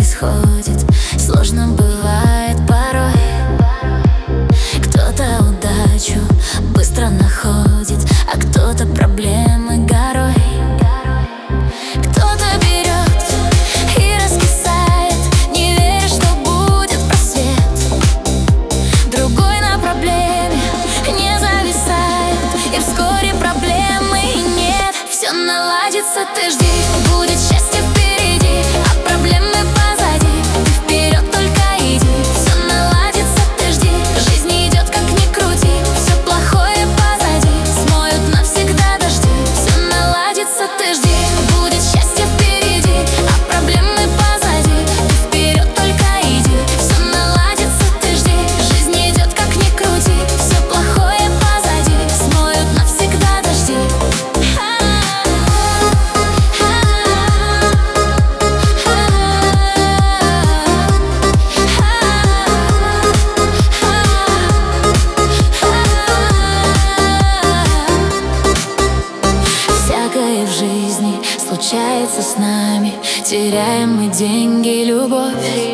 происходит, сложно бывает порой. Кто-то удачу быстро находит, а кто-то проблемы горой. Кто-то берет и раскисает, не веря, что будет просвет. Другой на проблеме не зависает, и вскоре проблемы нет. Все наладится, ты жди, будет счастье впереди, а проблемы позади. Ты вперед только иди, все наладится, ты жди. Жизнь идет как ни крути, все плохое позади, смоют навсегда дожди. Все наладится, ты жди, будет счастье впереди, а проблемы позади. Ты вперед только иди, все наладится, ты жди. Жизнь идет как ни крути, все плохое позади, смоют навсегда дожди. Всякое в жизни случается с нами, теряем мы деньги, любовь.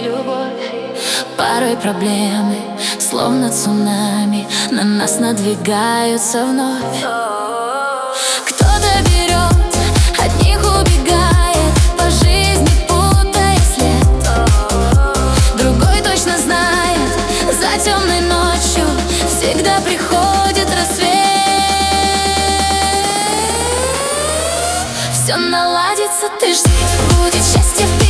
Порой проблемы, словно цунами, на нас надвигаются вновь. Кто-то берет, от них убегает, по жизни путая след. Другой точно знает, за темной ночью всегда приходит рассвет. Все наладится, ты жди, будет счастье впереди.